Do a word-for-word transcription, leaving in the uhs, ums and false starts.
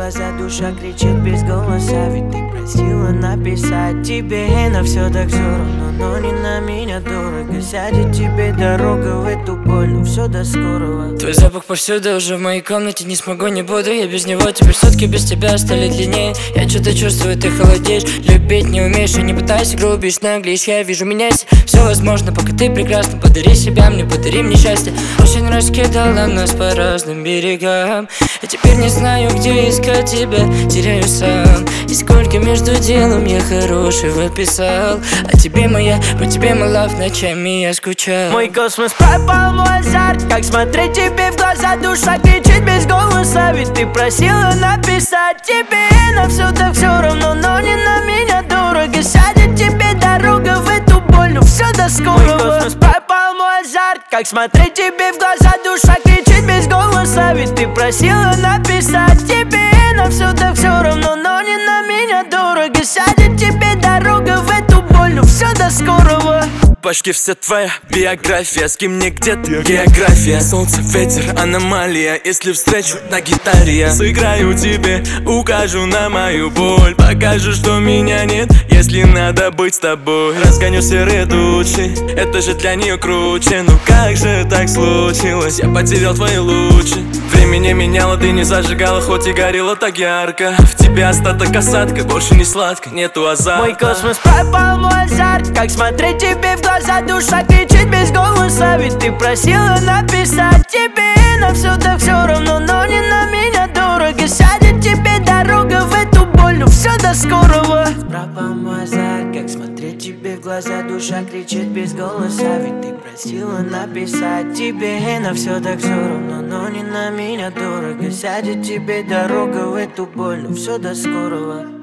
глаза, душа кричит без голоса. Ведь ты просила написать тебе, но все так все равно, но не на меня дорого. Сядет тебе дорога в эту боль, ну все до скорого. Твой запах повсюду, уже в моей комнате, не смогу, не буду я без него. Теперь сутки без тебя стали длиннее. Я что-то чувствую, ты холодеешь. Любить не умеешь и не пытайся, грубишь, наглеешь. Я вижу, меняйся, все возможно, пока ты прекрасна. Подари себя мне, подари мне счастье. Осень раскидала нас по разным берегам. Я теперь не знаю, где искать тебя, теряю сам. И сколько между делом я хорошего писал. А тебе моя, по тебе мой лав, ночами я скучал. Мой космос пропал, мой азарт. Как смотреть тебе в глаза, душа кричит без голоса. Ведь ты просила написать тебе, но все так все равно, но не на меня дорого. Сядет тебе дорога в эту боль, ну все до скорого. Мой космос пропал, мой азарт. Как смотреть тебе в глаза, душа кричит без голоса. Ведь ты просила написать тебе, но все так все равно, но не на меня дорого. Сядет тебе дорога в эту боль, ну все до скорого. Почти вся твоя биография, с кем мне где-то география. Солнце, ветер, аномалия. Если встречу на гитаре я сыграю тебе, укажу на мою боль. Покажу, что меня нет, если надо быть с тобой. Разгоню серые тучи, это же для нее круче. Ну как же так случилось, я потерял твои лучи. Время не меняло, ты не зажигала, хоть и горело так ярко. В тебе остаток осадка, больше не сладко, нету азарта. Мой космос пропал, мой азарт. Как смотреть тебе в глаза, душа кричит без голоса. Ведь ты просила написать тебе, но все так все равно, но не на меня дорого. Сядет тебе дорога в эту боль, ну все до скорого. Пропал мой азарт. Как смотреть тебе в глаза, душа кричит без голоса. Ведь ты просила написать тебе, но все так все равно, но не на меня дорого. Сядет тебе дорога в эту боль, ну все до скорого.